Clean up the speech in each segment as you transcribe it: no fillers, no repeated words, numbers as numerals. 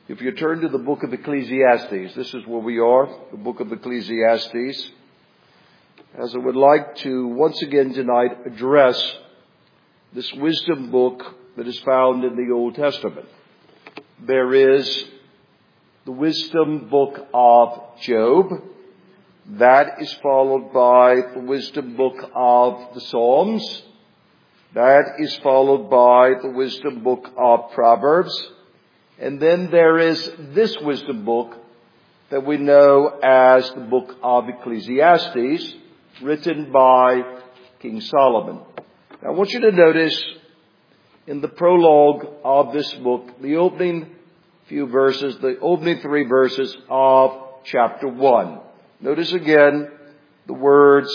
If you turn to the book of Ecclesiastes, this is where we are, the book of Ecclesiastes, as I would like to once again tonight address this wisdom book that is found in the Old Testament. There is the wisdom book of Job. That is followed by the wisdom book of the Psalms. That is followed by the wisdom book of Proverbs. And then there is this wisdom book that we know as the book of Ecclesiastes, written by King Solomon. Now I want you to notice in the prologue of this book, the opening few verses, the opening 3 verses of chapter 1. Notice again the words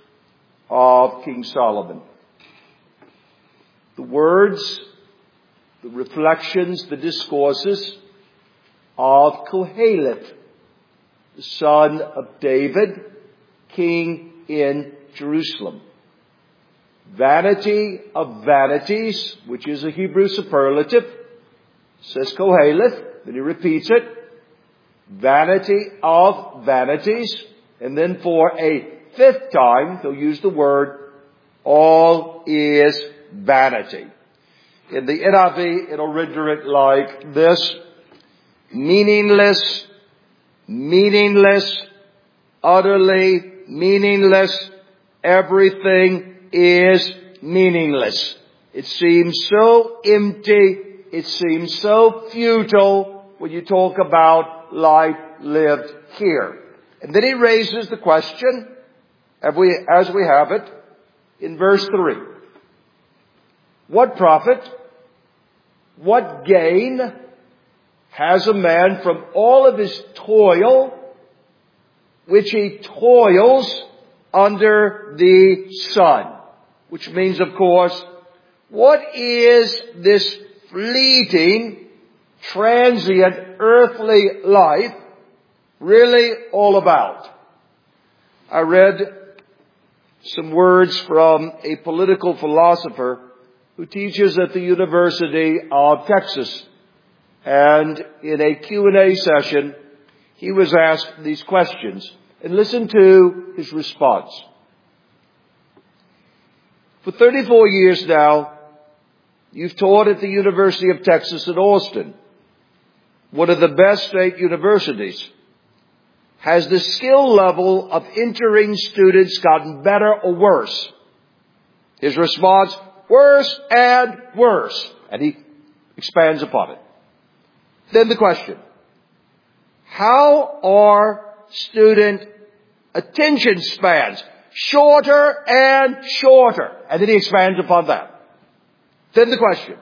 of King Solomon. The words, the reflections, the discourses of Koheleth, the son of David, king in Jerusalem. Vanity of vanities, which is a Hebrew superlative, says Koheleth, then he repeats it. Vanity of vanities, and then for a 5th time, he'll use the word, all is vanity. In the NIV, it'll render it like this: meaningless, meaningless, utterly meaningless. Everything is meaningless. It seems so empty. It seems so futile when you talk about life lived here. And then he raises the question, as we have it, in verse 3. What profit, what gain has a man from all of his toil, which he toils under the sun? Which means, of course, what is this fleeting, transient, earthly life really all about? I read some words from a political philosopher who teaches at the University of Texas. And in a Q&A session, he was asked these questions. And listen to his response. For 34 years now, you've taught at the University of Texas at Austin, one of the best state universities. Has the skill level of entering students gotten better or worse? His response, worse and worse. And he expands upon it. Then the question, how are student attention spans shorter and shorter? And then he expands upon that. Then the question,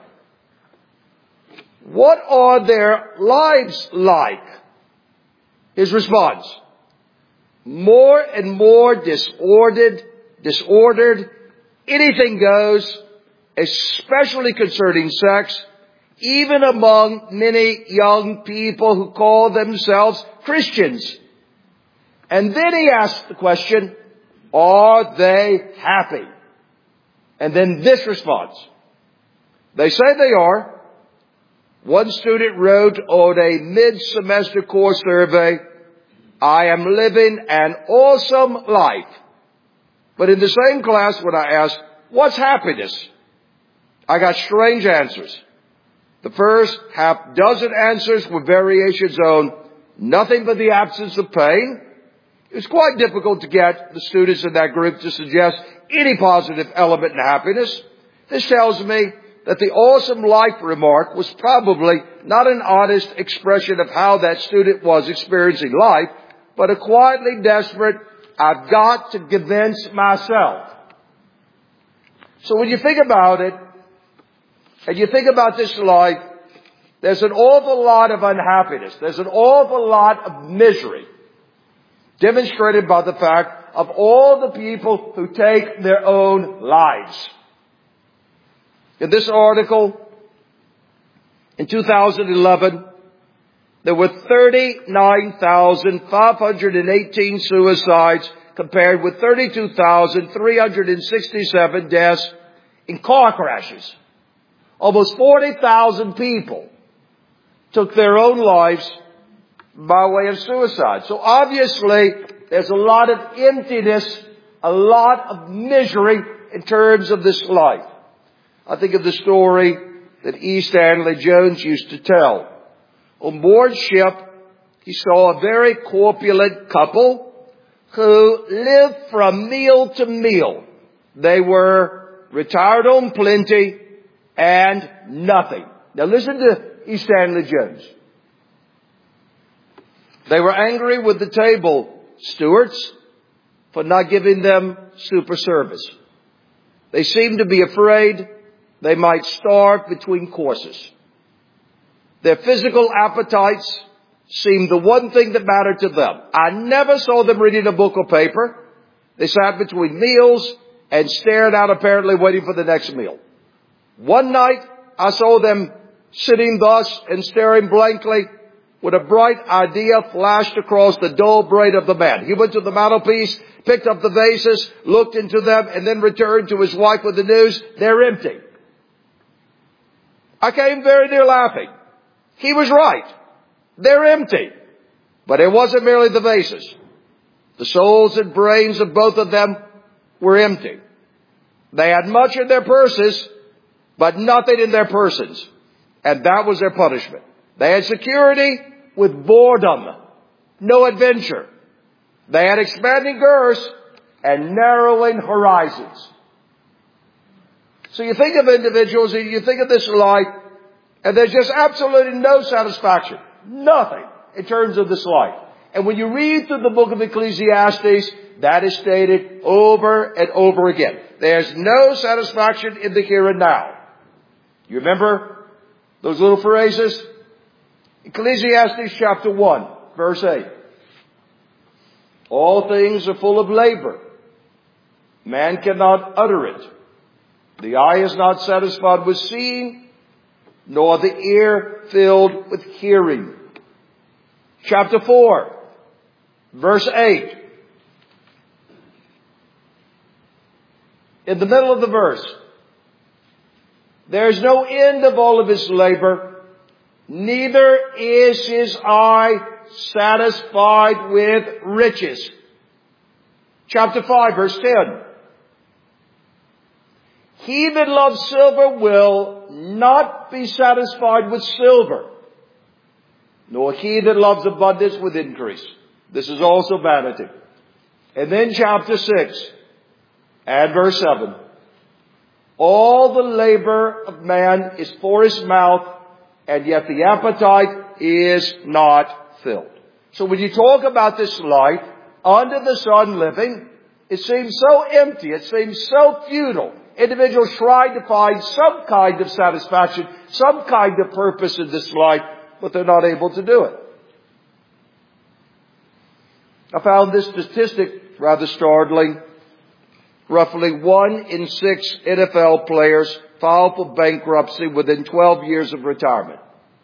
what are their lives like? His response, more and more disordered, anything goes, especially concerning sex, even among many young people who call themselves Christians. And then he asks the question, are they happy? And then this response, they say they are. One student wrote on a mid-semester course survey, I am living an awesome life. But in the same class, when I asked, what's happiness? I got strange answers. The first half dozen answers were variations on nothing but the absence of pain. It was quite difficult to get the students in that group to suggest any positive element in happiness. This tells me that the awesome life remark was probably not an honest expression of how that student was experiencing life, but a quietly desperate, I've got to convince myself. So when you think about it, and you think about this life, there's an awful lot of unhappiness. There's an awful lot of misery demonstrated by the fact of all the people who take their own lives. In this article, in 2011, there were 39,518 suicides compared with 32,367 deaths in car crashes. Almost 40,000 people took their own lives by way of suicide. So obviously, there's a lot of emptiness, a lot of misery in terms of this life. I think of the story that E. Stanley Jones used to tell. On board ship, he saw a very corpulent couple who lived from meal to meal. They were retired on plenty and nothing. Now listen to E. Stanley Jones. They were angry with the table stewards for not giving them super service. They seemed to be afraid they might starve between courses. Their physical appetites seemed the one thing that mattered to them. I never saw them reading a book or paper. They sat between meals and stared out, apparently waiting for the next meal. One night, I saw them sitting thus and staring blankly when a bright idea flashed across the dull brain of the man. He went to the mantelpiece, picked up the vases, looked into them, and then returned to his wife with the news, they're empty. I came very near laughing. He was right. They're empty. But it wasn't merely the vases. The souls and brains of both of them were empty. They had much in their purses, but nothing in their persons. And that was their punishment. They had security with boredom, no adventure. They had expanding girths and narrowing horizons. So you think of individuals, you think of this life, and there's just absolutely no satisfaction. Nothing in terms of this life. And when you read through the book of Ecclesiastes, that is stated over and over again. There's no satisfaction in the here and now. You remember those little phrases? Ecclesiastes chapter 1, verse 8. All things are full of labor. Man cannot utter it. The eye is not satisfied with seeing, nor the ear filled with hearing. Chapter 4, verse 8. In the middle of the verse, there is no end of all of his labor, neither is his eye satisfied with riches. Chapter 5, verse 10. He that loves silver will not be satisfied with silver, nor he that loves abundance with increase. This is also vanity. And then chapter 6 and verse 7. All the labor of man is for his mouth, and yet the appetite is not filled. So when you talk about this life, under the sun living, it seems so empty, it seems so futile. Individuals try to find some kind of satisfaction, some kind of purpose in this life, but they're not able to do it. I found this statistic rather startling. Roughly 1 in 6 NFL players file for bankruptcy within 12 years of retirement.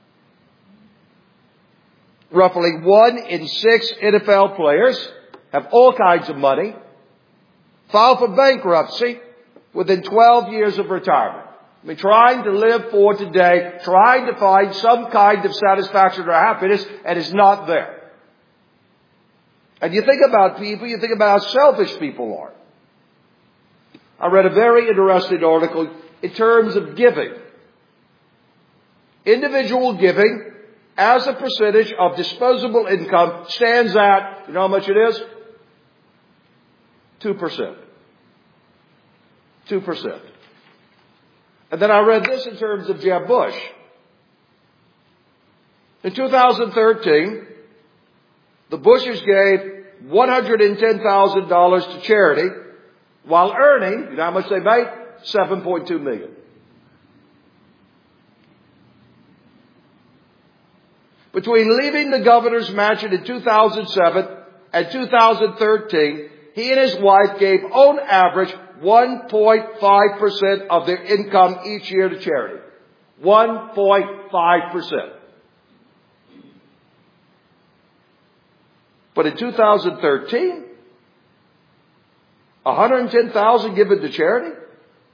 Roughly 1 in 6 NFL players have all kinds of money, file for bankruptcy within 12 years of retirement. I mean, trying to live for today, trying to find some kind of satisfaction or happiness, and it's not there. And you think about people, you think about how selfish people are. I read a very interesting article in terms of giving. Individual giving as a percentage of disposable income stands at, you know how much it is? 2%. 2%. And then I read this in terms of Jeb Bush. In 2013, the Bushes gave $110,000 to charity while earning, you know how much they made? $7.2 million. Between leaving the governor's mansion in 2007 and 2013, he and his wife gave on average 1.5% of their income each year to charity. 1.5%. But in 2013, $110,000 given to charity,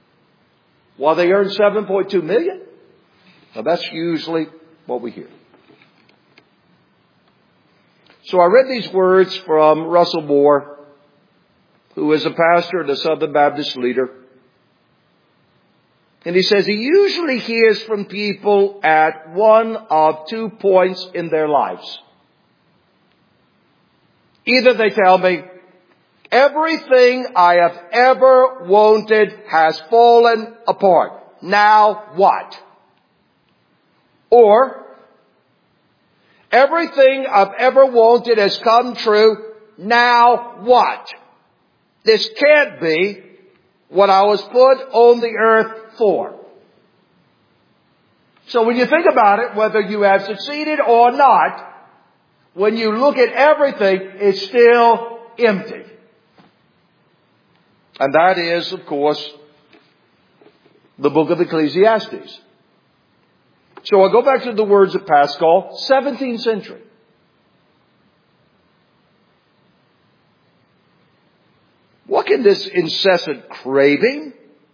while they earned $7.2 million. Now that's usually what we hear. So I read these words from Russell Moore, who is a pastor and a Southern Baptist leader. And he says he usually hears from people at one of 2 points in their lives. Either they tell me, everything I have ever wanted has fallen apart. Now what? Or, everything I've ever wanted has come true. Now what? This can't be what I was put on the earth for. So when you think about it, whether you have succeeded or not, when you look at everything, it's still empty. And that is, of course, the book of Ecclesiastes. So I'll go back to the words of Pascal, 17th century. What can this incessant craving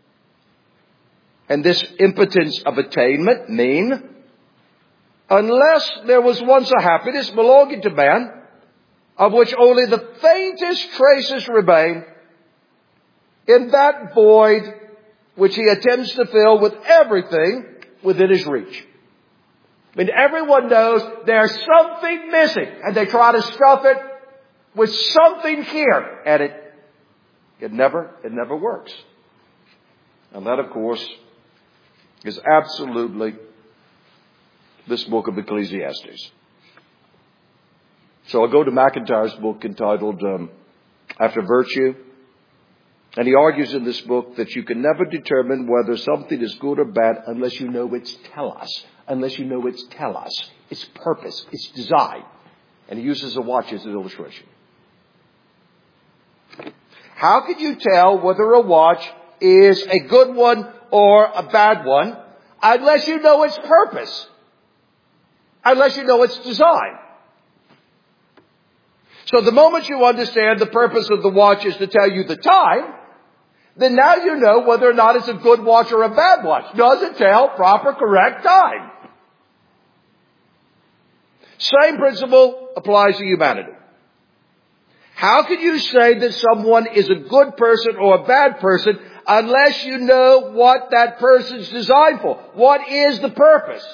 and this impotence of attainment mean? Unless there was once a happiness belonging to man, of which only the faintest traces remain, in that void which he attempts to fill with everything within his reach. I mean, everyone knows there's something missing, and they try to stuff it with something here, and it never works. And that, of course, is absolutely this book of Ecclesiastes. So I'll go to McIntyre's book entitled After Virtue. And he argues in this book that you can never determine whether something is good or bad unless you know its telos. Unless you know its telos, its purpose, its design. And he uses a watch as an illustration. How can you tell whether a watch is a good one or a bad one unless you know its purpose? Unless you know its design. So the moment you understand the purpose of the watch is to tell you the time, then now you know whether or not it's a good watch or a bad watch. Does it tell proper, correct time? Same principle applies to humanity. How can you say that someone is a good person or a bad person unless you know what that person's designed for? What is the purpose?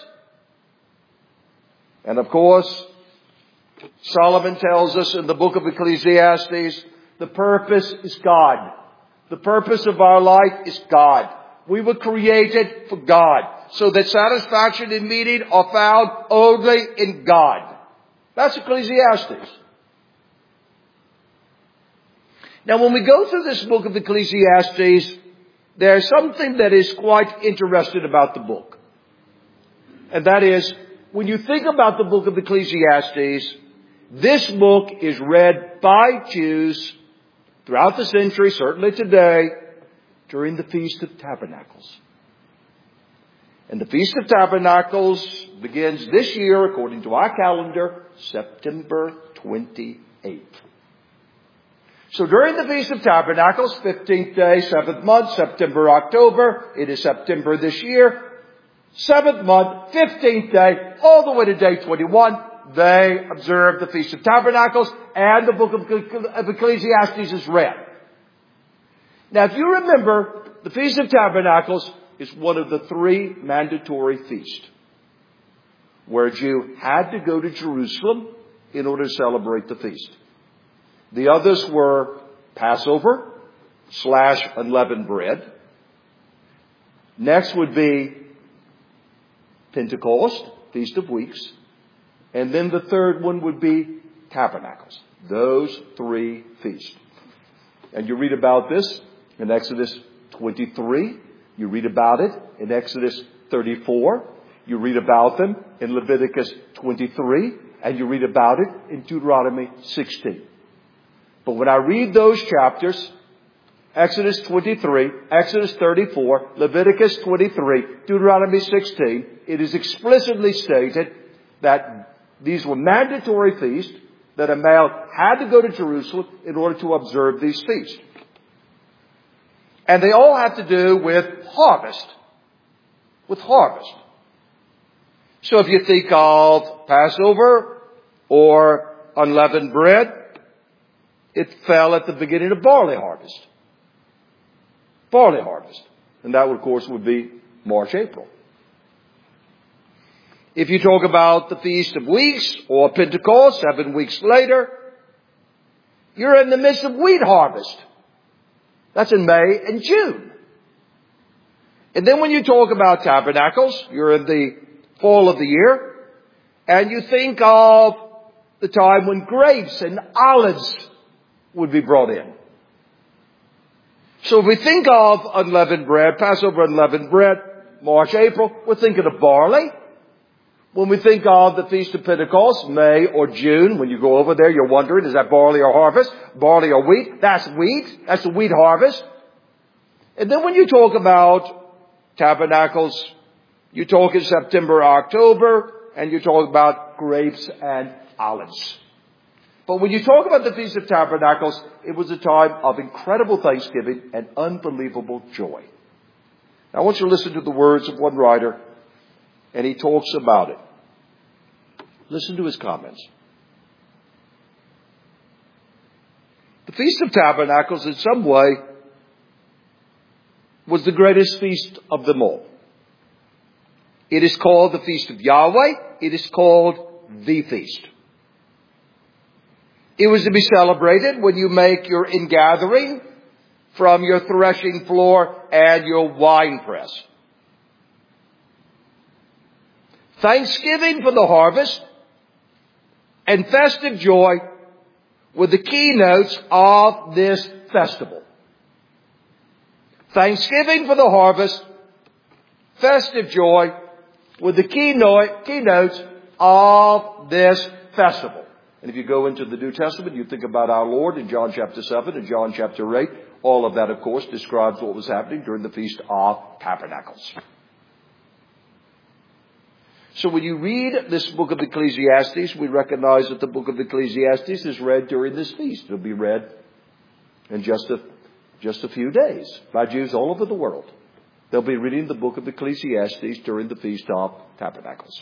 And of course, Solomon tells us in the book of Ecclesiastes, the purpose is God. The purpose of our life is God. We were created for God, so that satisfaction and meaning are found only in God. That's Ecclesiastes. Now, when we go through this book of Ecclesiastes, there's something that is quite interesting about the book. And that is, when you think about the book of Ecclesiastes, this book is read by Jews throughout the century, certainly today, during the Feast of Tabernacles. And the Feast of Tabernacles begins this year, according to our calendar, September 28th. So during the Feast of Tabernacles, 15th day, 7th month, September, October, it is September this year, 7th month, 15th day, all the way to day 21, they observe the Feast of Tabernacles, and the book of Ecclesiastes is read. Now, if you remember, the Feast of Tabernacles is one of the 3 mandatory feasts, where a Jew had to go to Jerusalem in order to celebrate the feast. The others were Passover / unleavened bread. Next would be Pentecost, Feast of Weeks. And then the third one would be Tabernacles. Those 3 feasts. And you read about this in Exodus 23. You read about it in Exodus 34. You read about them in Leviticus 23. And you read about it in Deuteronomy 16. But when I read those chapters, Exodus 23, Exodus 34, Leviticus 23, Deuteronomy 16, it is explicitly stated that these were mandatory feasts, that a male had to go to Jerusalem in order to observe these feasts. And they all have to do with harvest. With harvest. So if you think of Passover or unleavened bread, it fell at the beginning of barley harvest. Barley harvest. And that, of course, would be March, April. If you talk about the Feast of Weeks or Pentecost, 7 weeks later, you're in the midst of wheat harvest. That's in May and June. And then when you talk about Tabernacles, you're in the fall of the year, and you think of the time when grapes and olives would be brought in. So if we think of unleavened bread, Passover unleavened bread, March, April, we're thinking of barley. When we think of the Feast of Pentecost, May or June, when you go over there, you're wondering, is that barley or harvest? Barley or wheat? That's wheat. That's the wheat harvest. And then when you talk about Tabernacles, you talk in September, October, and you talk about grapes and olives. But when you talk about the Feast of Tabernacles, it was a time of incredible thanksgiving and unbelievable joy. Now I want you to listen to the words of one writer, and he talks about it. Listen to his comments. The Feast of Tabernacles in some way was the greatest feast of them all. It is called the Feast of Yahweh. It is called the feast. It was to be celebrated when you make your ingathering from your threshing floor and your wine press. Thanksgiving for the harvest and festive joy were the keynotes of this festival. Thanksgiving for the harvest, festive joy were the keynotes of this festival. And if you go into the New Testament, you think about our Lord in John chapter 7 and John chapter 8. All of that, of course, describes what was happening during the Feast of Tabernacles. So when you read this book of Ecclesiastes, we recognize that the book of Ecclesiastes is read during this feast. It'll be read in just a few days by Jews all over the world. They'll be reading the book of Ecclesiastes during the Feast of Tabernacles.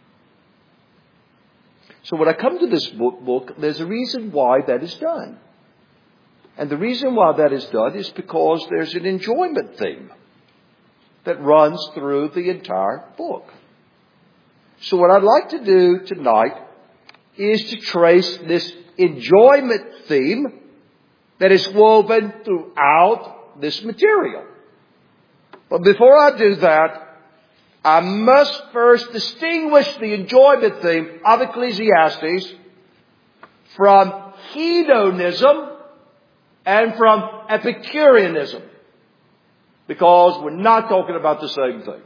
So when I come to this book, there's a reason why that is done. And the reason why that is done is because there's an enjoyment theme that runs through the entire book. So what I'd like to do tonight is to trace this enjoyment theme that is woven throughout this material. But before I do that, I must first distinguish the enjoyment theme of Ecclesiastes from hedonism and from Epicureanism, because we're not talking about the same thing.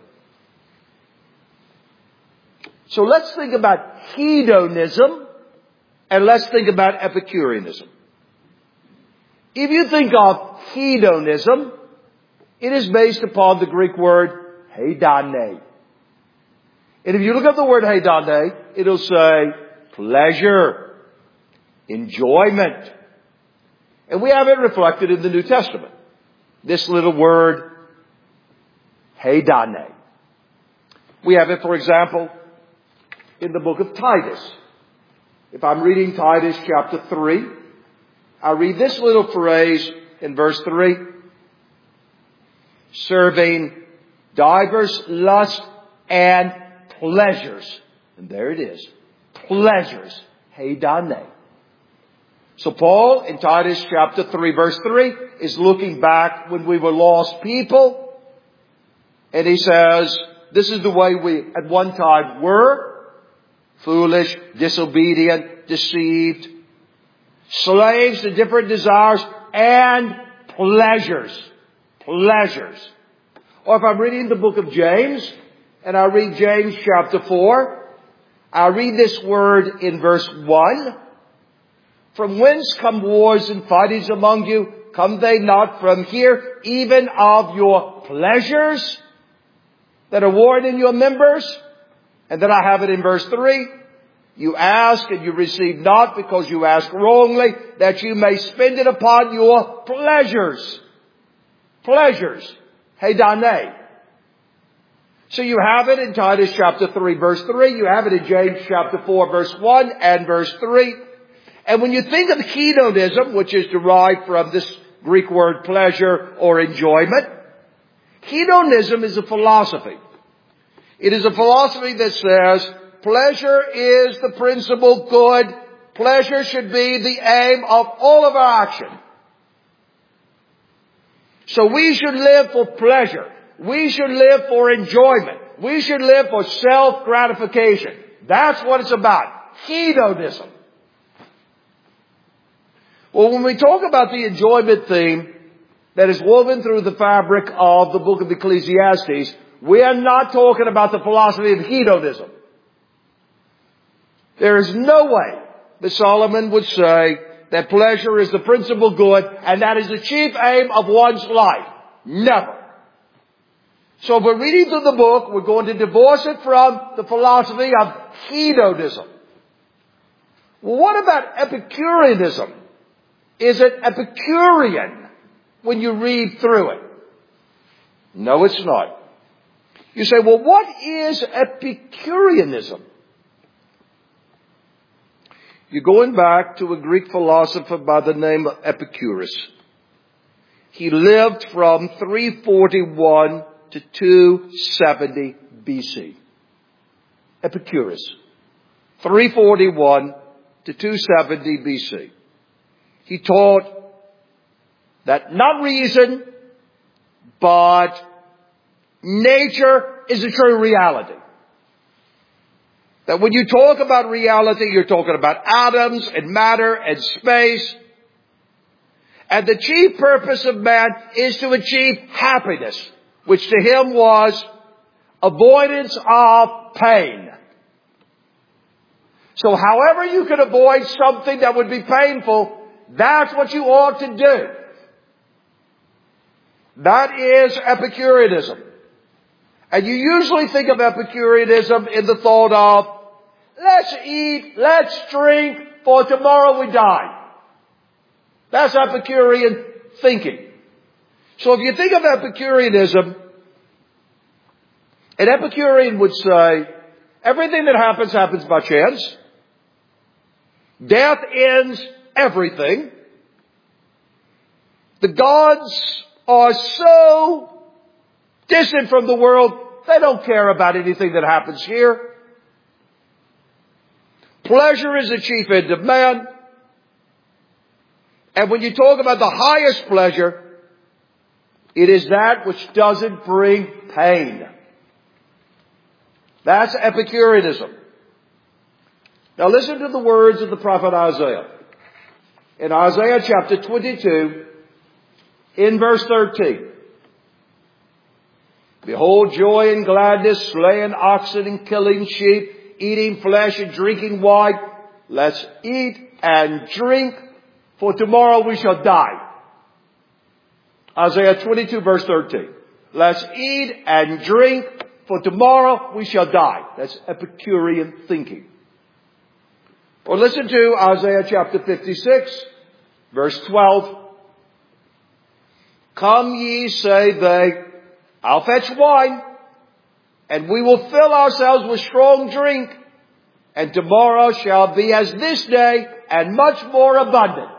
So let's think about hedonism and let's think about Epicureanism. If you think of hedonism, it is based upon the Greek word hedane. And if you look up the word hedane, it'll say pleasure, enjoyment. And we have it reflected in the New Testament. This little word, hedane. We have it, for example, in the book of Titus. If I'm reading Titus chapter 3, I read this little phrase in verse 3. Serving divers lusts and pleasures. And there it is. Pleasures. Hedane. So Paul in Titus chapter 3 verse 3 is looking back when we were lost people. And he says, this is the way we at one time were. Foolish, disobedient, deceived, slaves to different desires and pleasures. Pleasures. Or if I'm reading the book of James, and I read James chapter 4, I read this word in verse 1. From whence come wars and fightings among you? Come they not from here, even of your pleasures that are warring in your members? And then I have it in verse 3. You ask and you receive not because you ask wrongly, that you may spend it upon your pleasures. Pleasures. Hedane. So you have it in Titus chapter 3 verse 3. You have it in James chapter 4 verse 1 and verse 3. And when you think of hedonism, which is derived from this Greek word pleasure or enjoyment, hedonism is a philosophy. It is a philosophy that says pleasure is the principal good. Pleasure should be the aim of all of our action. So we should live for pleasure. We should live for enjoyment. We should live for self-gratification. That's what it's about. Hedonism. Well, when we talk about the enjoyment theme that is woven through the fabric of the book of Ecclesiastes, we are not talking about the philosophy of hedonism. There is no way that Solomon would say that pleasure is the principal good and that is the chief aim of one's life. Never. So if we're reading through the book, we're going to divorce it from the philosophy of hedonism. Well, what about Epicureanism? Is it Epicurean when you read through it? No, it's not. You say, well, what is Epicureanism? You're going back to a Greek philosopher by the name of Epicurus. He lived from 341 to 270 BC. Epicurus. 341 to 270 BC. He taught that not reason, but nature is a true reality. That when you talk about reality, you're talking about atoms and matter and space. And the chief purpose of man is to achieve happiness, which to him was avoidance of pain. So however you can avoid something that would be painful, that's what you ought to do. That is Epicureanism. And you usually think of Epicureanism in the thought of, let's eat, let's drink, for tomorrow we die. That's Epicurean thinking. So if you think of Epicureanism, an Epicurean would say, everything that happens, happens by chance. Death ends everything. The gods are so distant from the world, they don't care about anything that happens here. Pleasure is the chief end of man. And when you talk about the highest pleasure, it is that which doesn't bring pain. That's Epicureanism. Now listen to the words of the prophet Isaiah. In Isaiah chapter 22, in verse 13. Behold, joy and gladness, slaying oxen and killing sheep, eating flesh and drinking wine. Let's eat and drink, for tomorrow we shall die. Isaiah 22 verse 13. Let's eat and drink, for tomorrow we shall die. That's Epicurean thinking. Or listen to Isaiah chapter 56, verse 12. Come ye, say they, I'll fetch wine, and we will fill ourselves with strong drink, and tomorrow shall be as this day, and much more abundant.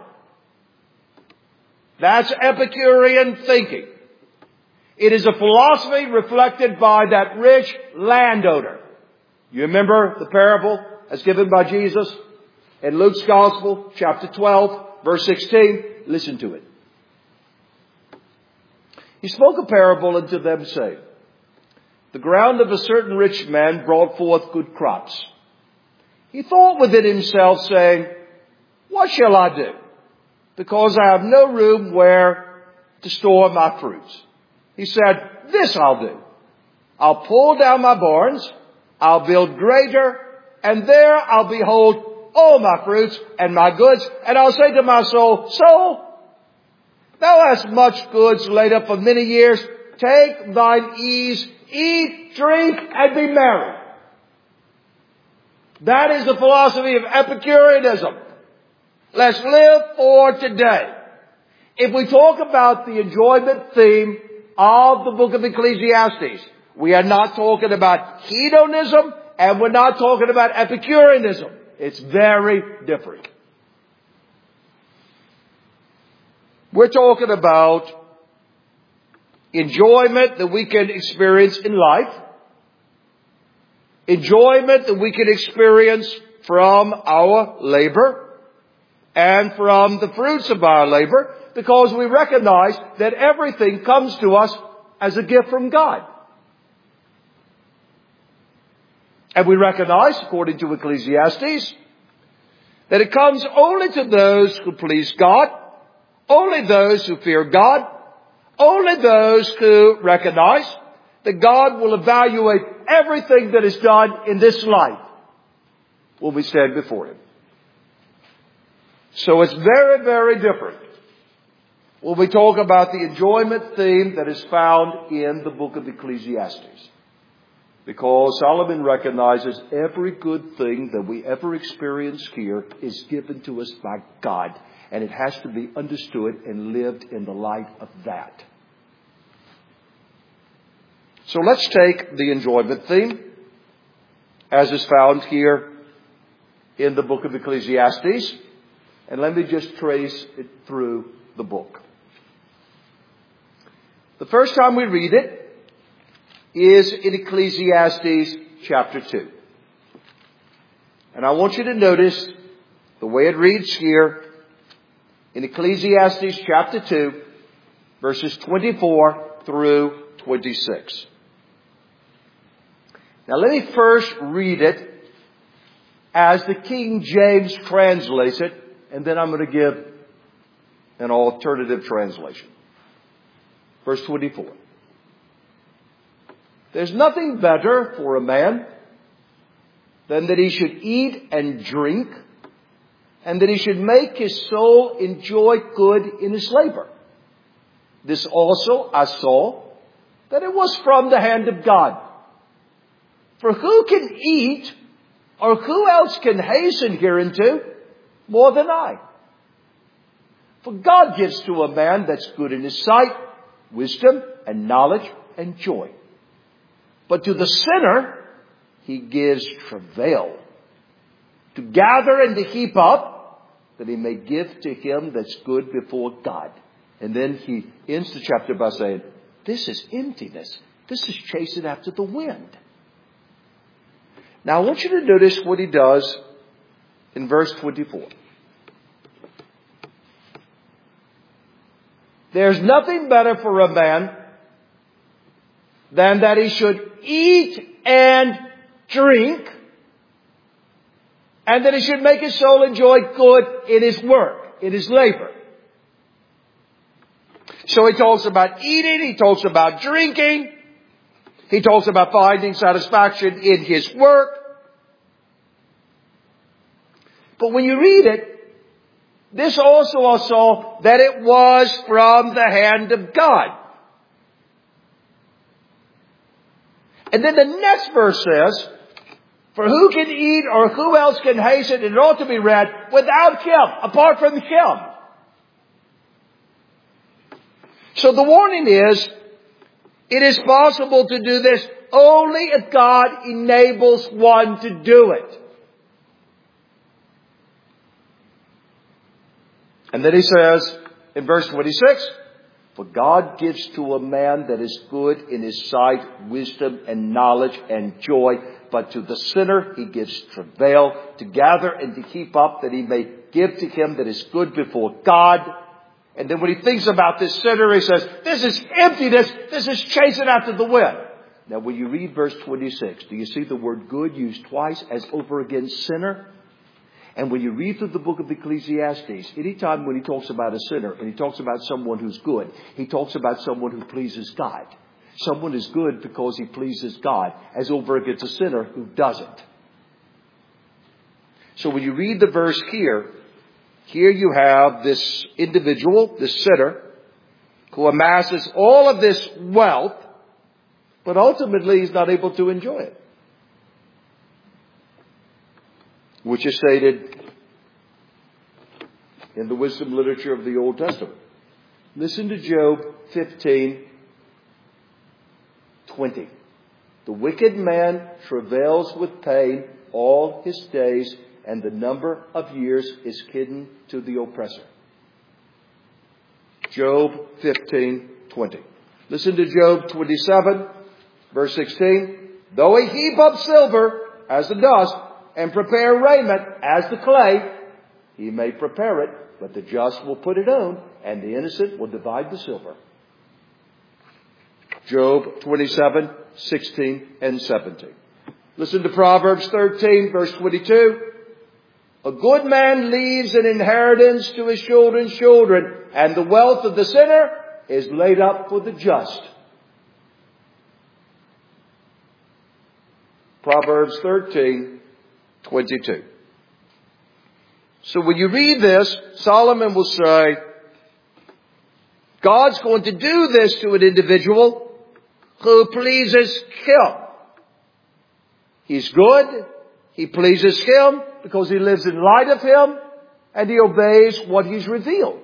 That's Epicurean thinking. It is a philosophy reflected by that rich landowner. You remember the parable as given by Jesus in Luke's Gospel, chapter 12, verse 16? Listen to it. He spoke a parable unto them, saying, the ground of a certain rich man brought forth good crops. He thought within himself, saying, what shall I do? Because I have no room where to store my fruits. He said, this I'll do. I'll pull down my barns, I'll build greater, and there I'll behold all my fruits and my goods, and I'll say to my soul, soul, thou hast much goods laid up for many years. Take thine ease, eat, drink, and be merry. That is the philosophy of Epicureanism. Let's live for today. If we talk about the enjoyment theme of the book of Ecclesiastes, we are not talking about hedonism and we're not talking about Epicureanism. It's very different. We're talking about enjoyment that we can experience in life, enjoyment that we can experience from our labor and from the fruits of our labor, because we recognize that everything comes to us as a gift from God. And we recognize, according to Ecclesiastes, that it comes only to those who please God, only those who fear God, only those who recognize that God will evaluate everything that is done in this life will we stand before Him. So it's very, very different when we talk about the enjoyment theme that is found in the book of Ecclesiastes. Because Solomon recognizes every good thing that we ever experience here is given to us by God. And it has to be understood and lived in the light of that. So let's take the enjoyment theme as is found here in the book of Ecclesiastes. And let me just trace it through the book. The first time we read it is in Ecclesiastes chapter 2. And I want you to notice the way it reads here in Ecclesiastes chapter 2, verses 24 through 26. Now let me first read it as the King James translates it, and then I'm going to give an alternative translation. Verse 24. There's nothing better for a man than that he should eat and drink, and that he should make his soul enjoy good in his labor. This also I saw, that it was from the hand of God. For who can eat, or who else can hasten hereunto, more than I? For God gives to a man that's good in his sight, wisdom and knowledge and joy. But to the sinner, He gives travail, to gather and to heap up, that he may give to him that's good before God. And then he ends the chapter by saying, this is emptiness. This is chasing after the wind. Now I want you to notice what he does in verse 24. There's nothing better for a man than that he should eat and drink, and that he should make his soul enjoy good in his work, in his labor. So he talks about eating, he talks about drinking, he talks about finding satisfaction in his work. But when you read it, this also I saw that it was from the hand of God. And then the next verse says, for who can eat or who else can hasten? It ought to be read, without him, apart from him. So the warning is, it is possible to do this only if God enables one to do it. And then he says in verse 26, for God gives to a man that is good in his sight wisdom and knowledge and joy, but to the sinner he gives travail, to gather and to heap up, that he may give to him that is good before God. And then when he thinks about this sinner, he says, this is emptiness, this is chasing after the wind. Now when you read verse 26, do you see the word good used twice as over against sinner? And when you read through the book of Ecclesiastes, anytime when he talks about a sinner and he talks about someone who's good, he talks about someone who pleases God. Someone is good because he pleases God, as over against a sinner who doesn't. So when you read the verse here you have this individual, this sinner, who amasses all of this wealth, but ultimately he's not able to enjoy it. Which is stated in the wisdom literature of the Old Testament. Listen to Job 15:20. The wicked man travails with pain all his days, and the number of years is hidden to the oppressor. Job 15:20. Listen to Job 27, verse 16. Though he heap up silver as the dust and prepare raiment as the clay, he may prepare it, but the just will put it on, and the innocent will divide the silver. Job 27:16 and 17. Listen to Proverbs 13, verse 22. A good man leaves an inheritance to his children's children, and the wealth of the sinner is laid up for the just. Proverbs 13:22. So when you read this, Solomon will say, God's going to do this to an individual who pleases Him. He's good. He pleases Him because he lives in light of Him and he obeys what He's revealed.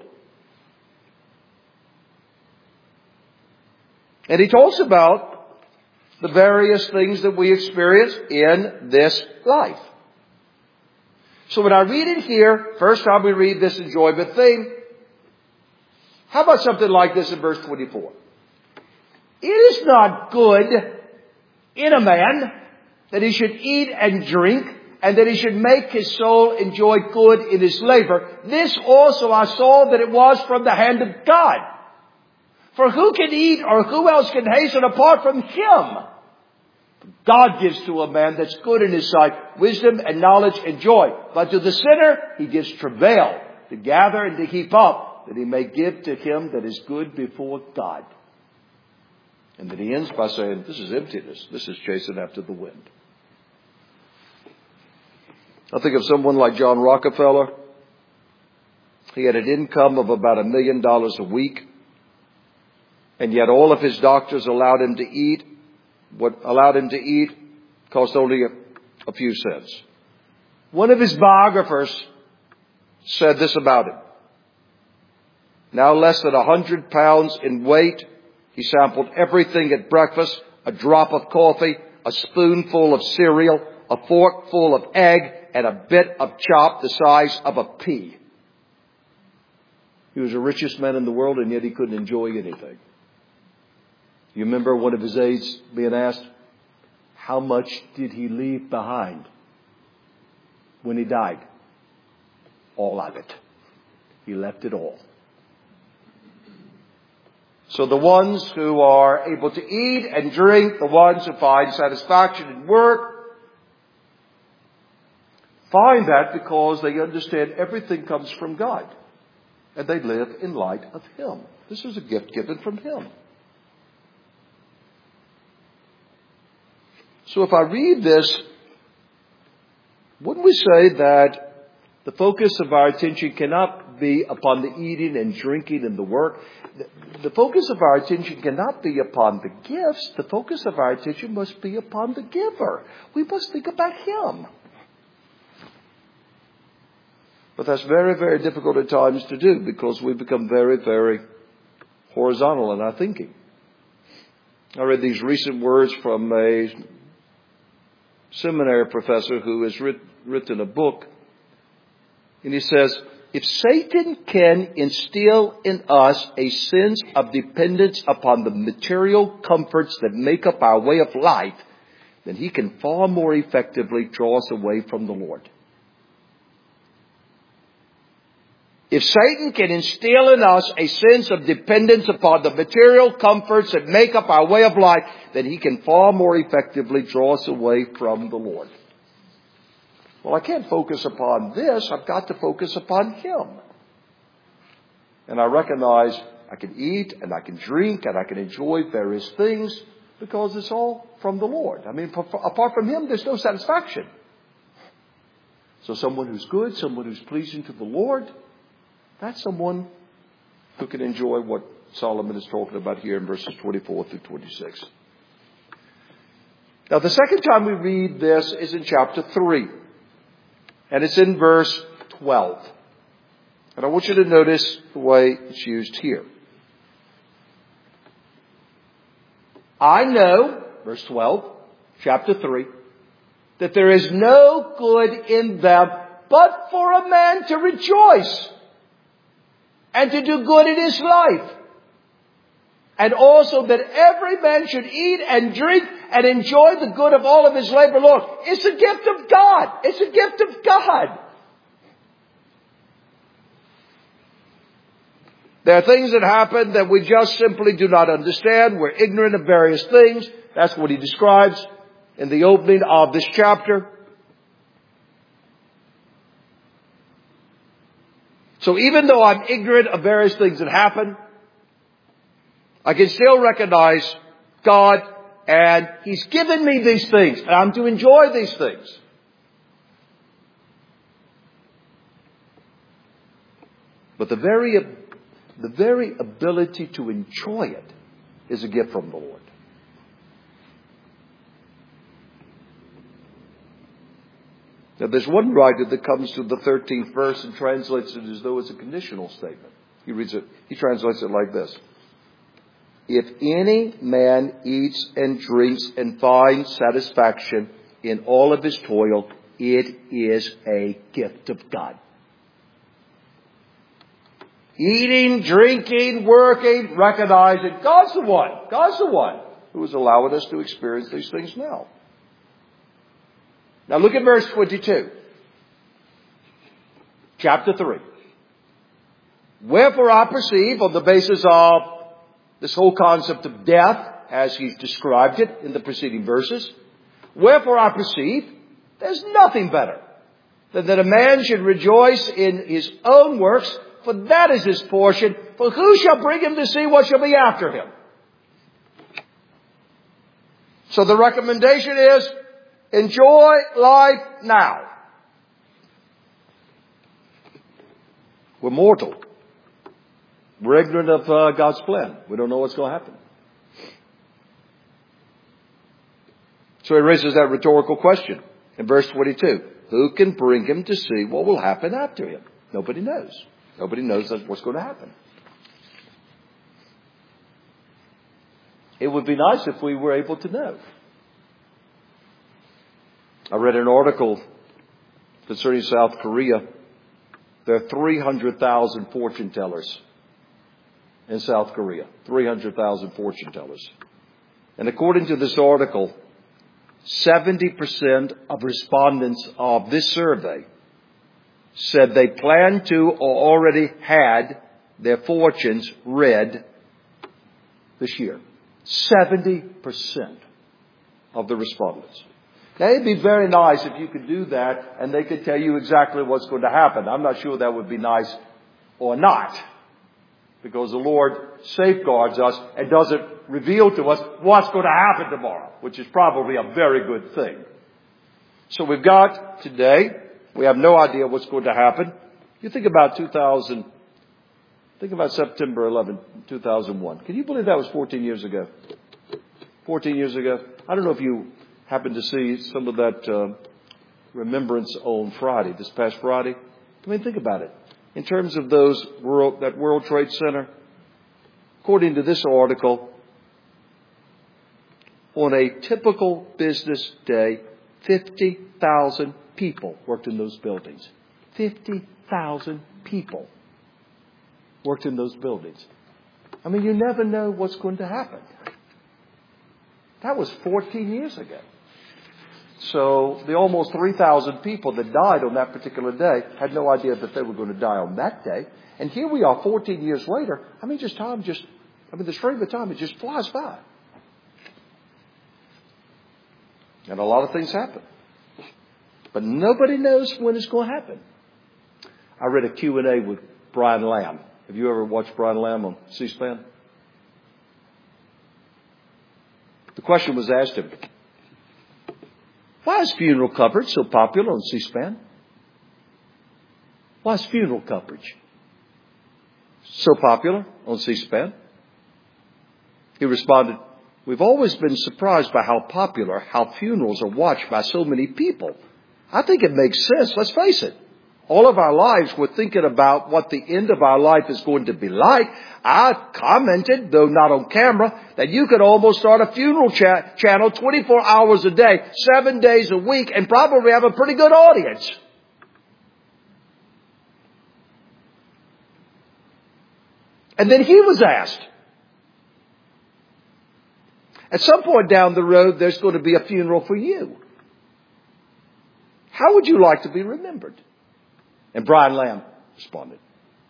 And he talks about the various things that we experience in this life. So when I read it here, first time we read this enjoyment thing, how about something like this in verse 24? It is not good in a man that he should eat and drink, and that he should make his soul enjoy good in his labor. This also I saw that it was from the hand of God. For who can eat or who else can hasten apart from Him? God gives to a man that's good in His sight wisdom and knowledge and joy. But to the sinner He gives travail to gather and to heap up, that he may give to him that is good before God. And then he ends by saying, this is emptiness. This is chasing after the wind. I think of someone like John Rockefeller. He had an income of about $1 million a week. And yet all of his doctors allowed him to eat. What allowed him to eat cost only a few cents. One of his biographers said this about him. Now less than 100 pounds in weight, he sampled everything at breakfast, a drop of coffee, a spoonful of cereal, a forkful of egg, and a bit of chop the size of a pea. He was the richest man in the world, and yet he couldn't enjoy anything. You remember one of his aides being asked, how much did he leave behind when he died? All of it. He left it all. So the ones who are able to eat and drink, the ones who find satisfaction in work, find that because they understand everything comes from God. And they live in light of Him. This is a gift given from Him. So if I read this, wouldn't we say that the focus of our attention cannot be upon the eating and drinking and the work? The focus of our attention cannot be upon the gifts. The focus of our attention must be upon the giver. We must think about Him. But that's very, very difficult at times to do because we become very, very horizontal in our thinking. I read these recent words from a seminary professor who has written a book. And he says, if Satan can instill in us a sense of dependence upon the material comforts that make up our way of life, then he can far more effectively draw us away from the Lord. If Satan can instill in us a sense of dependence upon the material comforts that make up our way of life, then he can far more effectively draw us away from the Lord. Well, I can't focus upon this. I've got to focus upon Him. And I recognize I can eat and I can drink and I can enjoy various things because it's all from the Lord. I mean, apart from Him, there's no satisfaction. So someone who's good, someone who's pleasing to the Lord, that's someone who can enjoy what Solomon is talking about here in verses 24 through 26. Now, the second time we read this is in chapter 3. And it's in verse 12. And I want you to notice the way it's used here. I know, verse 12, chapter 3, that there is no good in them but for a man to rejoice and to do good in his life. And also that every man should eat and drink and enjoy the good of all of his labor. Lord, it's a gift of God. It's a gift of God. There are things that happen that we just simply do not understand. We're ignorant of various things. That's what he describes in the opening of this chapter. So even though I'm ignorant of various things that happen, I can still recognize God, and He's given me these things, and I'm to enjoy these things. But the very ability to enjoy it is a gift from the Lord. Now there's one writer that comes to the 13th verse and translates it as though it's a conditional statement. He translates it like this. If any man eats and drinks and finds satisfaction in all of his toil, it is a gift of God. Eating, drinking, working, recognizing God's the one who is allowing us to experience these things now. Now look at verse 22. Chapter 3. Wherefore I perceive, on the basis of this whole concept of death, as he's described it in the preceding verses, wherefore I perceive there's nothing better than that a man should rejoice in his own works, for that is his portion. For who shall bring him to see what shall be after him? So the recommendation is, enjoy life now. We're mortal. We're ignorant of God's plan. We don't know what's going to happen. So he raises that rhetorical question in verse 22. Who can bring him to see what will happen after him? Nobody knows. Nobody knows what's going to happen. It would be nice if we were able to know. I read an article concerning South Korea. There are 300,000 fortune tellers in South Korea. 300,000 fortune tellers. And according to this article, 70% of respondents of this survey said they plan to or already had their fortunes read this year. 70% of the respondents. Now, it'd be very nice if you could do that and they could tell you exactly what's going to happen. I'm not sure that would be nice or not, because the Lord safeguards us and doesn't reveal to us what's going to happen tomorrow, which is probably a very good thing. So we've got today, we have no idea what's going to happen. You think about September 11, 2001. Can you believe that was 14 years ago? 14 years ago. I don't know if you happened to see some of that remembrance on Friday, this past Friday. I mean, think about it. In terms of that World Trade Center, according to this article, on a typical business day, 50,000 people worked in those buildings. 50,000 people worked in those buildings. I mean, you never know what's going to happen. That was 14 years ago. So the almost 3,000 people that died on that particular day had no idea that they were going to die on that day. And here we are 14 years later. I mean, the stream of time, it just flies by. And a lot of things happen. But nobody knows when it's going to happen. I read a Q&A with Brian Lamb. Have you ever watched Brian Lamb on C-SPAN? The question was asked him, why is funeral coverage so popular on C-SPAN? Why is funeral coverage so popular on C-SPAN? He responded, we've always been surprised by how funerals are watched by so many people. I think it makes sense. Let's face it. All of our lives, we're thinking about what the end of our life is going to be like. I commented, though not on camera, that you could almost start a funeral channel 24 hours a day, 7 days a week, and probably have a pretty good audience. And then he was asked. At some point down the road, there's going to be a funeral for you. How would you like to be remembered? And Brian Lamb responded,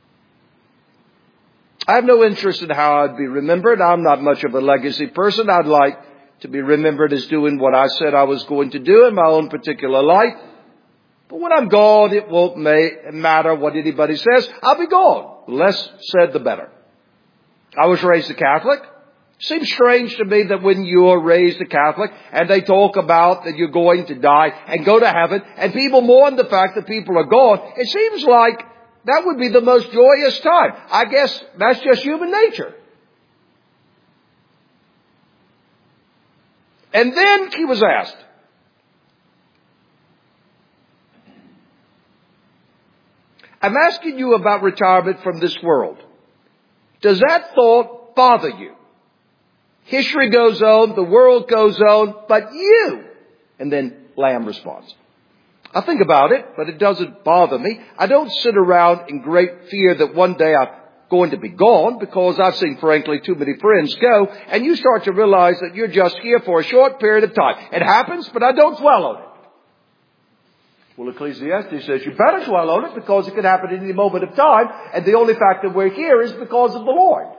I have no interest in how I'd be remembered. I'm not much of a legacy person. I'd like to be remembered as doing what I said I was going to do in my own particular life. But when I'm gone, it won't matter what anybody says. I'll be gone. The less said, the better. I was raised a Catholic. Seems strange to me that when you're raised a Catholic and they talk about that you're going to die and go to heaven and people mourn the fact that people are gone, it seems like that would be the most joyous time. I guess that's just human nature. And then he was asked, I'm asking you about retirement from this world. Does that thought bother you? History goes on, the world goes on, but you. And then Lamb responds, I think about it, but it doesn't bother me. I don't sit around in great fear that one day I'm going to be gone, because I've seen, frankly, too many friends go, and you start to realize that you're just here for a short period of time. It happens, but I don't dwell on it. Well, Ecclesiastes says you better dwell on it, because it can happen at any moment of time, and the only fact that we're here is because of the Lord.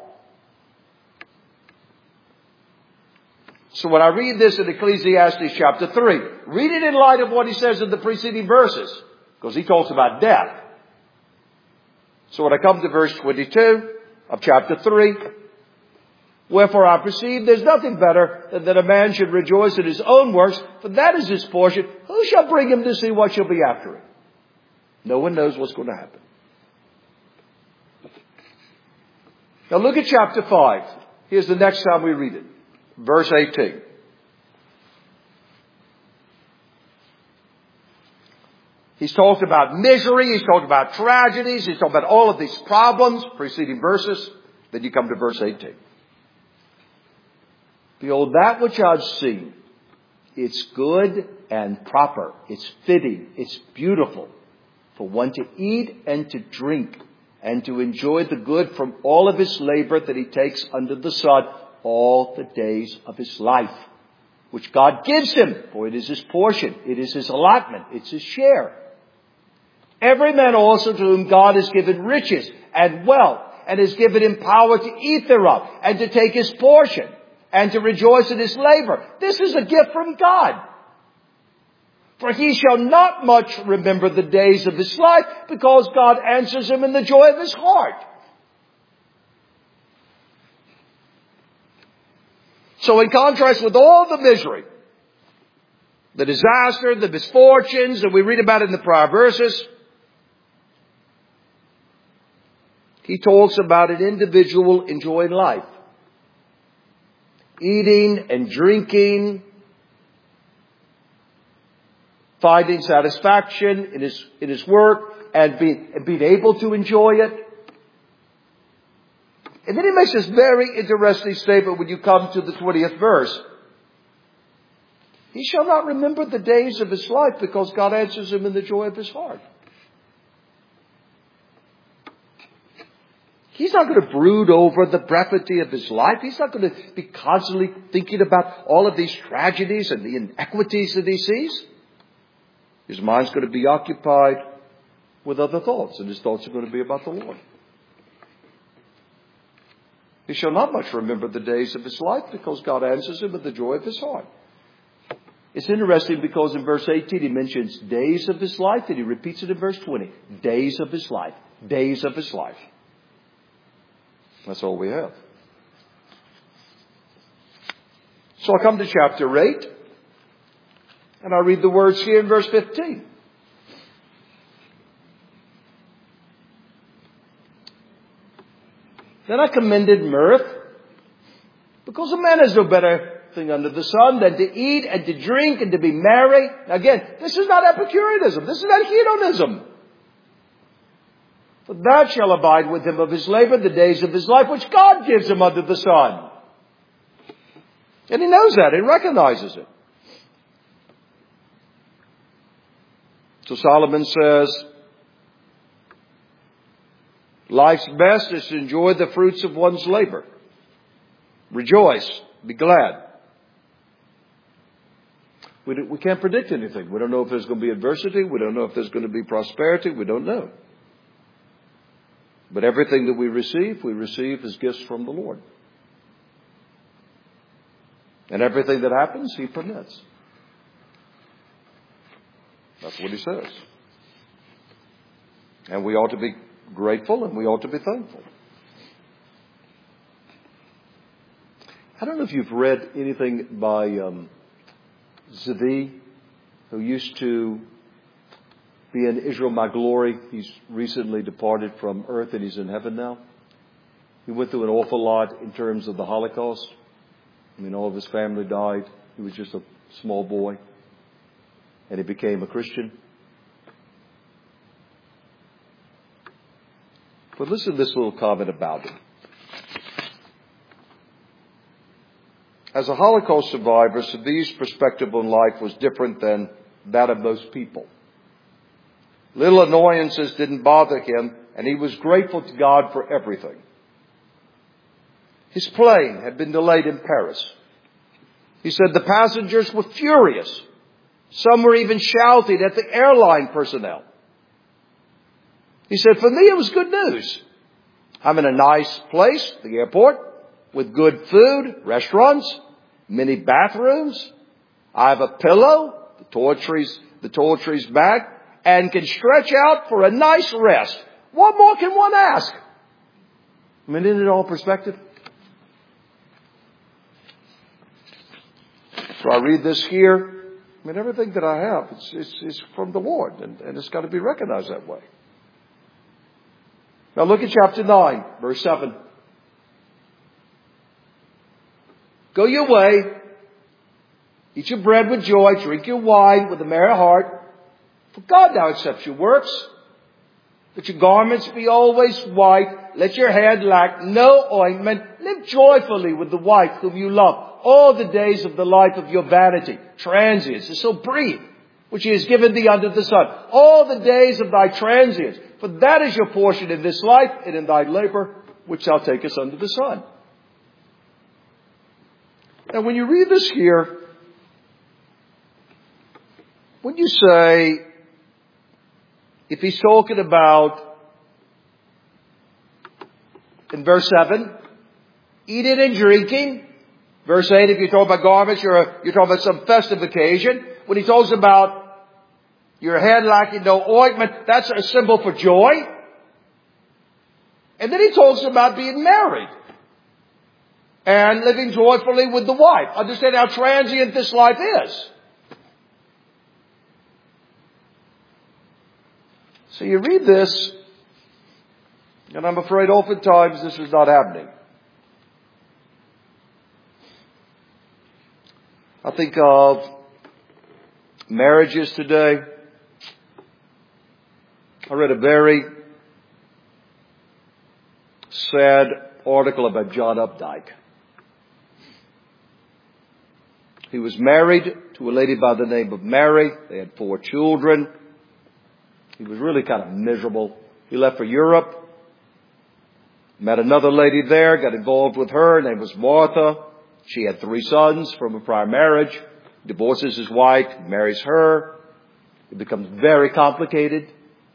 So when I read this in Ecclesiastes chapter 3, read it in light of what he says in the preceding verses, because he talks about death. So when I come to verse 22 of chapter 3, wherefore I perceive there's nothing better than that a man should rejoice in his own works, for that is his portion. Who shall bring him to see what shall be after him? No one knows what's going to happen. Now look at chapter 5. Here's the next time we read it. Verse 18. He's talked about misery. He's talked about tragedies. He's talked about all of these problems, preceding verses. Then you come to verse 18. Behold, that which I've seen, it's good and proper. It's fitting. It's beautiful for one to eat and to drink and to enjoy the good from all of his labor that he takes under the sun all the days of his life, which God gives him, for it is his portion. It is his allotment. It's his share. Every man also to whom God has given riches and wealth, and has given him power to eat thereof, and to take his portion, and to rejoice in his labor. This is a gift from God. For he shall not much remember the days of his life, because God answers him in the joy of his heart. So in contrast with all the misery, the disaster, the misfortunes that we read about in the prior verses, he talks about an individual enjoying life. Eating and drinking, finding satisfaction in his work, and being able to enjoy it. And then he makes this very interesting statement when you come to the 20th verse. He shall not remember the days of his life, because God answers him in the joy of his heart. He's not going to brood over the brevity of his life. He's not going to be constantly thinking about all of these tragedies and the inequities that he sees. His mind's going to be occupied with other thoughts, and his thoughts are going to be about the Lord. He shall not much remember the days of his life, because God answers him with the joy of his heart. It's interesting because in verse 18 he mentions days of his life, and he repeats it in verse 20. Days of his life. Days of his life. That's all we have. So I come to chapter 8, and I read the words here in verse 15. Then I commended mirth, because a man has no better thing under the sun than to eat and to drink and to be merry. Again, this is not Epicureanism. This is not hedonism. For that shall abide with him of his labor the days of his life, which God gives him under the sun. And he knows that. He recognizes it. So Solomon says, Life's best is to enjoy the fruits of one's labor. Rejoice. Be glad. We can't predict anything. We don't know if there's going to be adversity. We don't know if there's going to be prosperity. We don't know. But everything that we receive as gifts from the Lord. And everything that happens, He permits. That's what He says. And we ought to be grateful and we ought to be thankful. I don't know if you've read anything by Zvi, who used to be in Israel My Glory. He's recently departed from earth and he's in heaven now. He went through an awful lot in terms of the Holocaust. I mean, all of his family died. He was just a small boy. And he became a Christian. But listen to this little comment about him. As a Holocaust survivor, Zvi's perspective on life was different than that of most people. Little annoyances didn't bother him, and he was grateful to God for everything. His plane had been delayed in Paris. He said the passengers were furious. Some were even shouting at the airline personnel. He said, for me it was good news. I'm in a nice place, the airport, with good food, restaurants, many bathrooms. I have a pillow, the toiletries bag, and can stretch out for a nice rest. What more can one ask? I mean, isn't it all perspective? So I read this here. I mean, everything that I have, it's from the Lord, and it's got to be recognized that way. Now look at chapter 9, verse 7. Go your way, eat your bread with joy, drink your wine with a merry heart. For God now accepts your works. Let your garments be always white. Let your head lack no ointment. Live joyfully with the wife whom you love all the days of the life of your vanity. Transience is so brief, which He has given thee under the sun. All the days of thy transience. For that is your portion in this life and in thy labor, which thou takest under the sun. Now when you read this here, when you say, if he's talking about, in verse 7, eating and drinking. Verse 8, if you're talking about garments, you're talking about some festive occasion. When he talks about your head lacking no ointment, that's a symbol for joy. And then he talks about being married and living joyfully with the wife. Understand how transient this life is. So you read this, and I'm afraid oftentimes this is not happening. I think of marriages today. I read a very sad article about John Updike. He was married to a lady by the name of Mary. They had 4 children. He was really kind of miserable. He left for Europe. Met another lady there, got involved with her. Her name was Martha. She had 3 sons from a prior marriage. Divorces his wife, marries her. It becomes very complicated.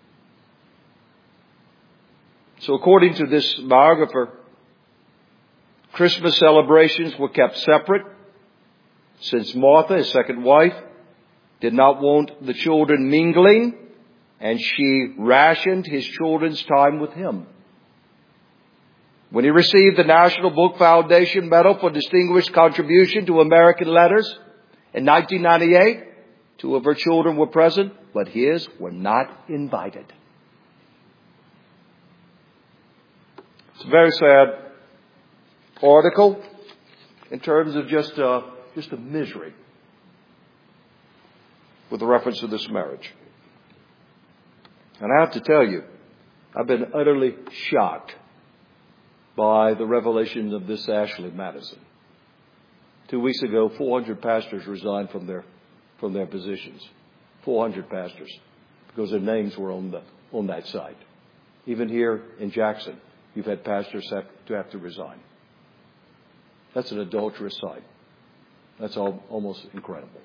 So according to this biographer, Christmas celebrations were kept separate, since Martha, his second wife, did not want the children mingling, and she rationed his children's time with him. When he received the National Book Foundation Medal for Distinguished Contribution to American Letters in 1998, 2 of her children were present, but his were not invited. It's a very sad article in terms of just a misery with reference to this marriage. And I have to tell you, I've been utterly shocked by the revelation of this Ashley Madison. 2 weeks ago, 400 pastors resigned from their positions. 400 pastors, because their names were on that site. Even here in Jackson, you've had pastors have to resign. That's an adulterous sight. That's almost incredible.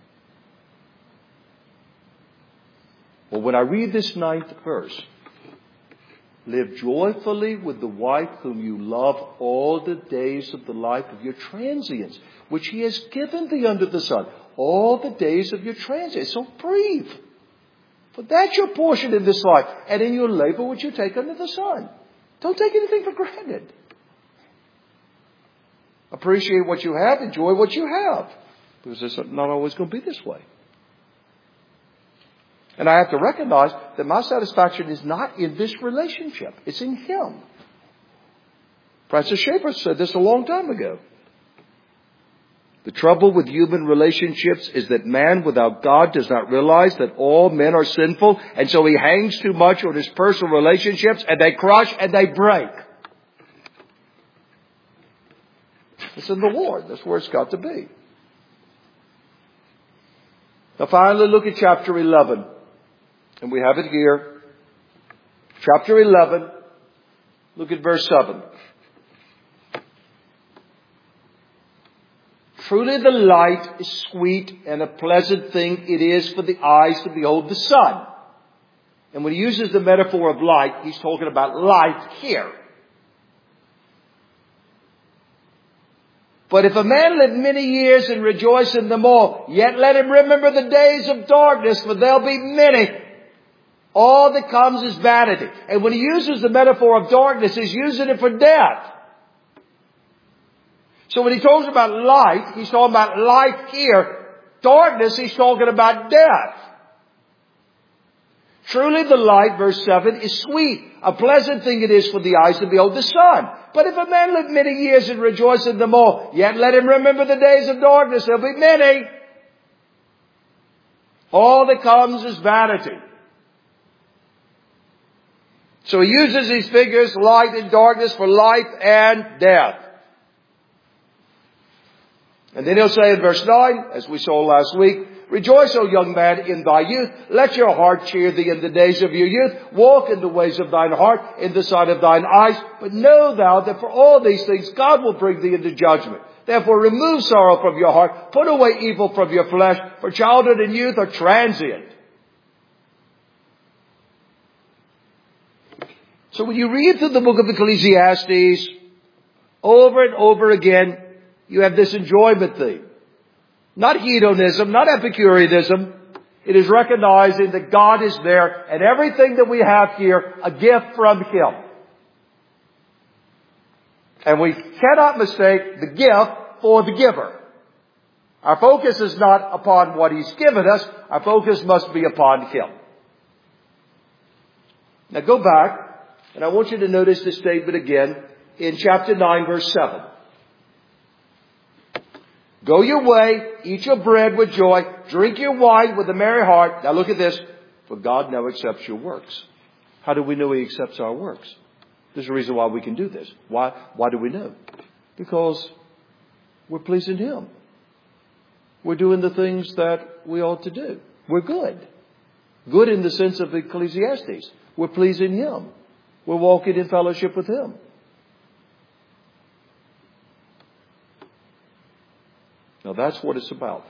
Well, when I read this 9th verse, live joyfully with the wife whom you love all the days of the life of your transience, which he has given thee under the sun. All the days of your transience. So breathe. For that's your portion in this life, and in your labor which you take under the sun. Don't take anything for granted. Appreciate what you have. Enjoy what you have. Because it's not always going to be this way. And I have to recognize that my satisfaction is not in this relationship. It's in Him. Francis Schaeffer said this a long time ago. The trouble with human relationships is that man without God does not realize that all men are sinful, and so he hangs too much on his personal relationships, and they crush and they break. It's in the Lord. That's where it's got to be. Now finally look at chapter 11. And we have it here. Chapter 11. Look at verse 7. Truly the light is sweet, and a pleasant thing it is for the eyes to behold the sun. And when he uses the metaphor of light, he's talking about light here. But if a man live many years and rejoice in them all, yet let him remember the days of darkness, for there'll be many. All that comes is vanity. And when he uses the metaphor of darkness, he's using it for death. So when he talks about light, he's talking about life here. Darkness, he's talking about death. Truly the light, verse 7, is sweet. A pleasant thing it is for the eyes to behold the sun. But if a man live many years and rejoice in them all, yet let him remember the days of darkness. There'll be many. All that comes is vanity. So he uses these figures, light and darkness, for life and death. And then he'll say in verse 9, as we saw last week, rejoice, O young man, in thy youth. Let your heart cheer thee in the days of your youth. Walk in the ways of thine heart, in the sight of thine eyes. But know thou that for all these things God will bring thee into judgment. Therefore remove sorrow from your heart. Put away evil from your flesh. For childhood and youth are transient. So when you read through the book of Ecclesiastes, over and over again, you have this enjoyment theme. Not hedonism, not Epicureanism. It is recognizing that God is there, and everything that we have here, a gift from Him. And we cannot mistake the gift for the giver. Our focus is not upon what He's given us. Our focus must be upon Him. Now go back, and I want you to notice this statement again in chapter 9, verse 7. Go your way, eat your bread with joy, drink your wine with a merry heart. Now look at this. For God now accepts your works. How do we know He accepts our works? There's a reason why we can do this. Why do we know? Because we're pleasing Him. We're doing the things that we ought to do. We're good. Good in the sense of Ecclesiastes. We're pleasing Him. We're walking in fellowship with Him. Now that's what it's about.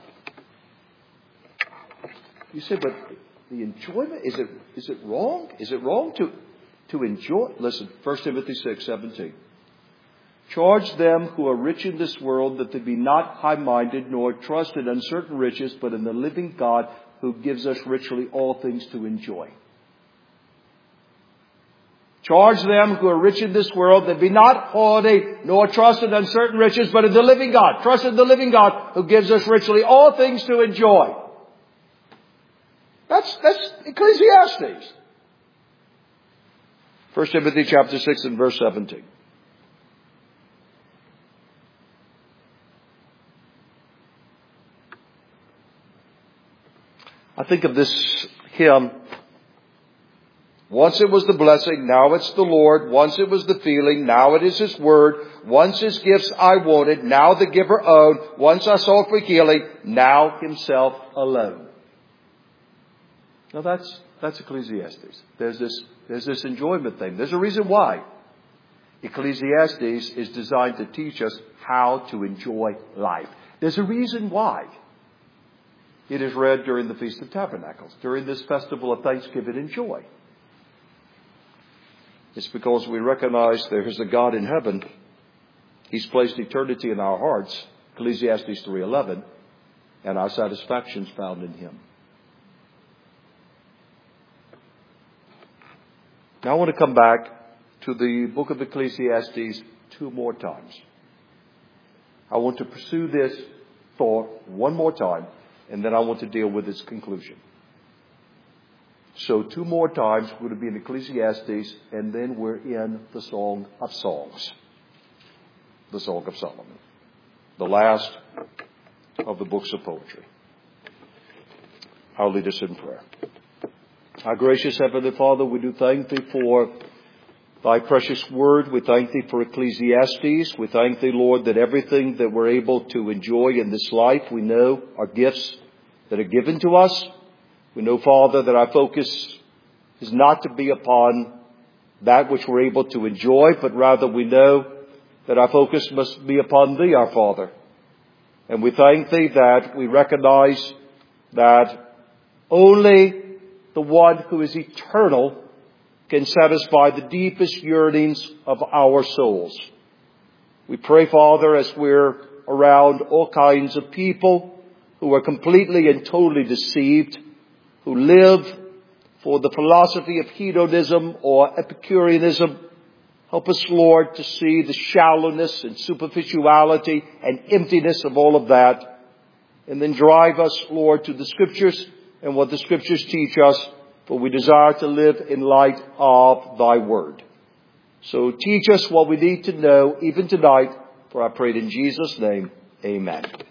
You say, but the enjoyment, is it wrong? Is it wrong to enjoy? Listen, 1 Timothy 6:17. Charge them who are rich in this world that they be not high-minded, nor trust in uncertain riches, but in the living God who gives us richly all things to enjoy. Charge them who are rich in this world that be not haughty, nor trust in uncertain riches, but in the living God. Trust in the living God who gives us richly all things to enjoy. That's Ecclesiastes. 1 Timothy chapter 6 and verse 17. I think of this hymn. Once it was the blessing, now it's the Lord. Once it was the feeling, now it is His word. Once His gifts I wanted, now the giver owned. Once I sought for healing, now Himself alone. Now that's That's Ecclesiastes. There's this enjoyment thing. There's a reason why. Ecclesiastes is designed to teach us how to enjoy life. There's a reason why it is read during the Feast of Tabernacles, during this festival of thanksgiving and joy. It's because we recognize there is a God in heaven. He's placed eternity in our hearts, Ecclesiastes 3:11, and our satisfaction is found in Him. Now I want to come back to the book of Ecclesiastes 2 more times. I want to pursue this thought one more time, and then I want to deal with its conclusion. So 2 more times we're going to be in Ecclesiastes, and then we're in the Song of Songs. The Song of Solomon. The last of the books of poetry. I'll lead us in prayer. Our gracious Heavenly Father, we do thank Thee for Thy precious word. We thank Thee for Ecclesiastes. We thank Thee, Lord, that everything that we're able to enjoy in this life, we know are gifts that are given to us. We know, Father, that our focus is not to be upon that which we're able to enjoy, but rather we know that our focus must be upon Thee, our Father. And we thank Thee that we recognize that only the one who is eternal can satisfy the deepest yearnings of our souls. We pray, Father, as we're around all kinds of people who are completely and totally deceived, who live for the philosophy of hedonism or Epicureanism. Help us, Lord, to see the shallowness and superficiality and emptiness of all of that. And then drive us, Lord, to the Scriptures and what the Scriptures teach us, for we desire to live in light of Thy Word. So teach us what we need to know even tonight, for I pray it in Jesus' name. Amen.